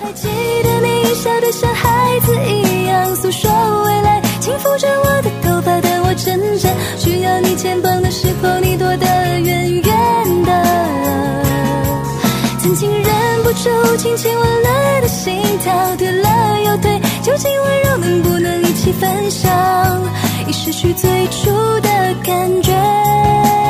还记得你笑得像孩子一样诉说未来，轻抚着我的头发，但我挣扎，需要你肩膀的时候，你躲得远远的。曾经忍不住轻轻吻了的心跳，退了又退，究竟温柔能不能一起分享，已失去最初的感觉。